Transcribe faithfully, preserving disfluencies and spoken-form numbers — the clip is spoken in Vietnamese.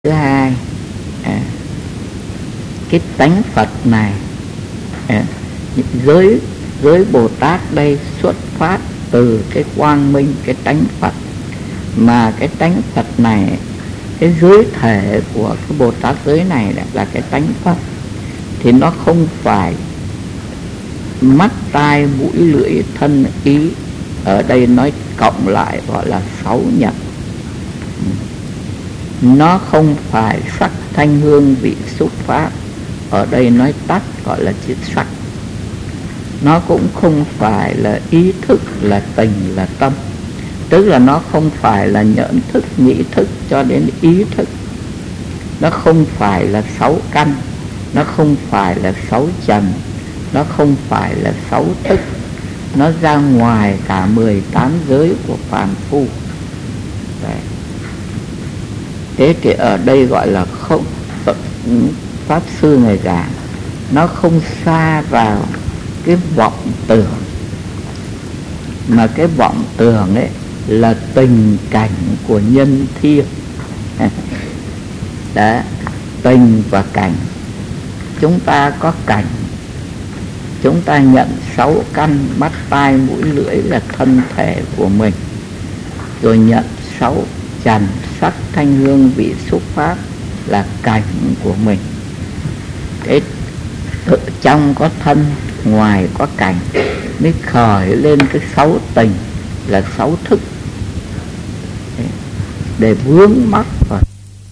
Thứ hai, à, cái tánh Phật này, à, giới giới Bồ Tát đây xuất phát từ cái quang minh, cái tánh Phật. Mà cái tánh Phật này, cái giới thể của cái Bồ Tát giới này là cái tánh Phật, thì nó không phải mắt, tai, mũi, lưỡi, thân, ý. Ở đây nói cộng lại gọi là sáu nhập. Nó không phải sắc, thanh, hương, vị, xúc, pháp. Ở đây nói tắt gọi là chữ sắc. Nó cũng không phải là ý thức, là tình, là tâm. Tức là nó không phải là nhận thức, nghĩ thức cho đến ý thức. Nó không phải là sáu căn. Nó không phải là sáu trần. Nó không phải là sáu thức. Nó ra ngoài cả mười tám giới của phàm phu. Đấy. Thế thì ở đây gọi là không, Pháp Sư Ngài giảng nó không xa vào cái vọng tưởng, mà cái vọng tưởng ấy là tình cảnh của nhân thiên. Đó, tình và cảnh. Chúng ta có cảnh, chúng ta nhận sáu căn mắt, tai, mũi, lưỡi là thân thể của mình. Rồi nhận sáu trần sắc, thanh, hương, vị, xúc, pháp là cảnh của mình. Cái tự trong có thân, ngoài có cảnh, mới khởi lên cái sáu tình là sáu thức để vướng mắc vào